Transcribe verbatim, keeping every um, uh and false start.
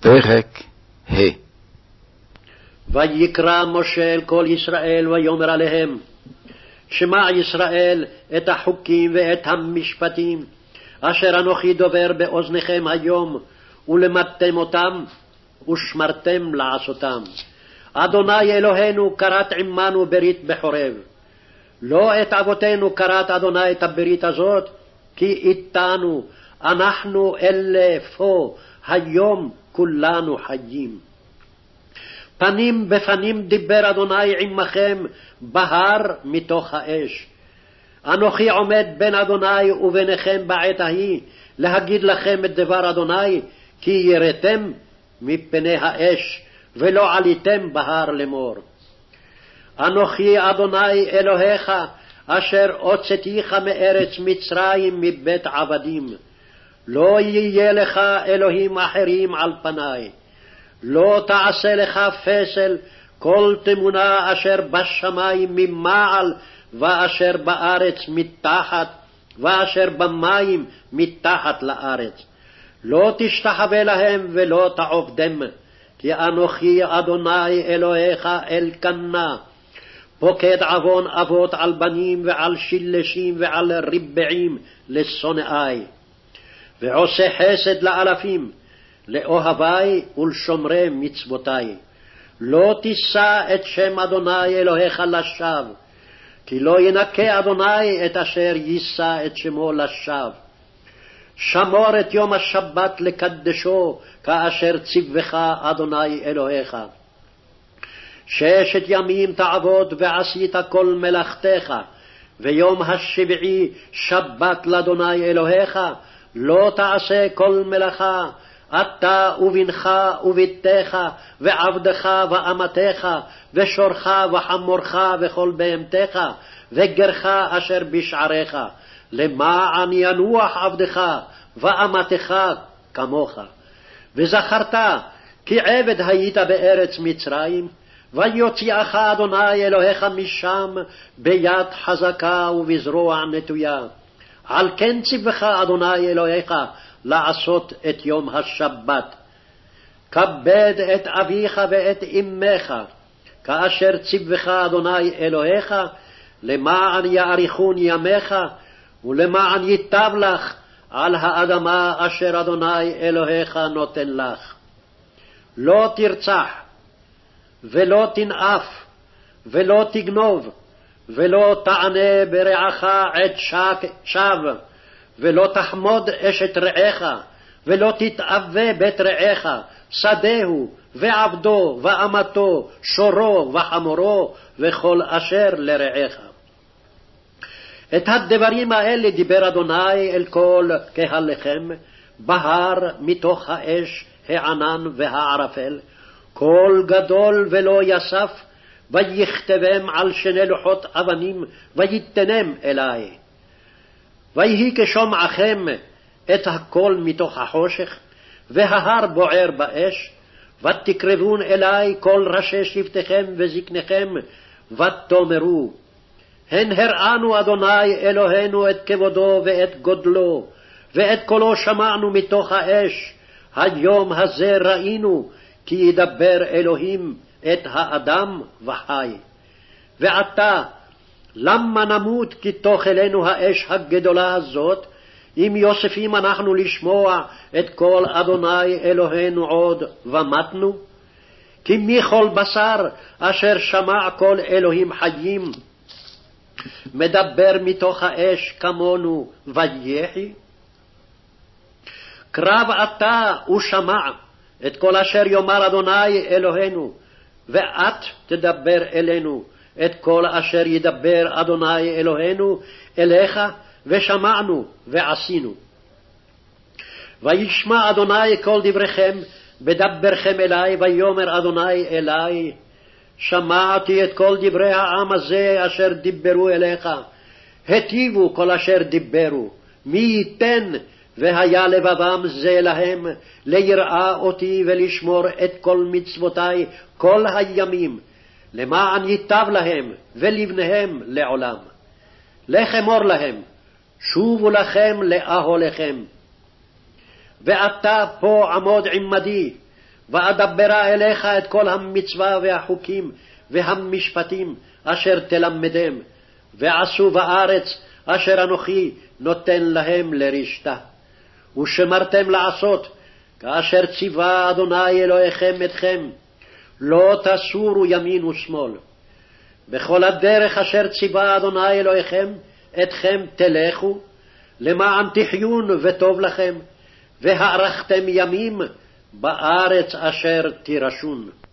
פרק ה'. ויקרא משה אל כל ישראל ויאמר עליהם, שמע ישראל את החוקים ואת המשפטים אשר אנוכי דובר באוזניכם היום, ולמדתם אותם ושמרתם לעשותם. אדוני אלוהינו כרת עמנו ברית בחורב. לא את אבותינו כרת אדוני את הברית הזאת, כי איתנו אנחנו אלה פה היום כולנו חיים. פנים בפנים דיבר אדוני עמכם בהר מתוך האש. אנוכי עומד בין אדוני וביניכם בעת ההיא, להגיד לכם את דבר אדוני, כי יראתם מפני האש, ולא עליתם בהר לאמור. אנוכי אדוני אלוהיך, אשר הוצאתיך מארץ מצרים מבית עבדים. לא יהיה לך אלוהים אחרים על פניי. לא תעשה לך פסל כל תמונה אשר בשמיים ממעל, ואשר בארץ מתחת, ואשר במים מתחת לארץ. לא תשתחווה להם ולא תעובדם, כי אנוכי אדוני אלוהיך אלקנה, פוקד עוון אבות על בנים ועל שילשים ועל רבעים לשונאי, ועושה חסד לאלפים, לאוהבי ולשומרי מצוותי. לא תישא את שם אדוני אלוהיך לשווא, כי לא ינקה אדוני את אשר יישא את שמו לשווא. שמור את יום השבת לקדשו, כאשר ציווך אדוני אלוהיך. ששת ימים תעבוד ועשית כל מלאכתך, ויום השביעי שבת לאדוני אלוהיך. לא תעשה כל מלאכה, אתה ובנך וביתך ועבדך ואמתך ושורך וחמורך וכל בהמתך וגרך אשר בשעריך, למען ינוח עבדך ואמתך כמוך. וזכרת כי עבד היית בארץ מצרים, ויוציאך אדוני אלוהיך משם ביד חזקה ובזרוע נטויה. על כן ציווך אדוני אלוהיך לעשות את יום השבת. כבד את אביך ואת אמך, כאשר ציווך אדוני אלוהיך, למען יאריכון ימיך, ולמען ייטב לך על האדמה אשר אדוני אלוהיך נותן לך. לא תרצח, ולא תנאף, ולא תגנוב, ולא תענה ברעך עת שווא, ולא תחמוד אשת רעך, ולא תתאווה בית רעך, שדהו ועבדו ואמתו, שורו וחמורו, וכל אשר לרעך. את הדברים האלה דיבר אדוני אל כל קהלכם בהר מתוך האש, הענן והערפל, קול גדול ולא יסף, ויכתבם על שני לוחות אבנים, ויתנם אלי. ויהי כשומעכם את הקול מתוך החושך, וההר בוער באש, ותקרבון אלי כל ראשי שבטכם וזקניכם, ותאמרו, הן הראנו אדוני אלוהינו את כבודו ואת גודלו, ואת קולו שמענו מתוך האש. היום הזה ראינו, כי ידבר אלוהים את האדם וחי. ועתה, למה נמות כי תאכלנו האש הגדולה הזאת, אם יוספים אנחנו לשמוע את כל אדוני אלוהינו עוד ומתנו? כי מי כל בשר אשר שמע כל אלוהים חיים, מדבר מתוך האש כמונו ויחי? קרב אתה ושמע את כל אשר יאמר אדוני אלוהינו, ואת תדבר אלינו את כל אשר ידבר אדוני אלוהינו אליך, ושמענו ועשינו. וישמע אדוני כל דבריכם בדברכם אלי, ויאמר אדוני אלי, שמעתי את כל דברי העם הזה אשר דיברו אליך, היטיבו כל אשר דיברו. מי ייתן והיה לבבם זה להם ליראה אותי ולשמור את כל מצוותי כל הימים, למען ייטב להם ולבניהם לעולם. לך אמור להם, שובו לכם לאהליכם. ואתה פה עמוד עמדי, ואדברה אליך את כל המצווה והחוקים והמשפטים אשר תלמדם, ועשו בארץ אשר אנוכי נותן להם לרשתה. ושמרתם לעשות כאשר ציווה אדוני אלוהיכם אתכם, לא תסורו ימין ושמאל. בכל הדרך אשר ציווה אדוני אלוהיכם אתכם תלכו, למען תחיון וטוב לכם, והארכתם ימים בארץ אשר תירשון.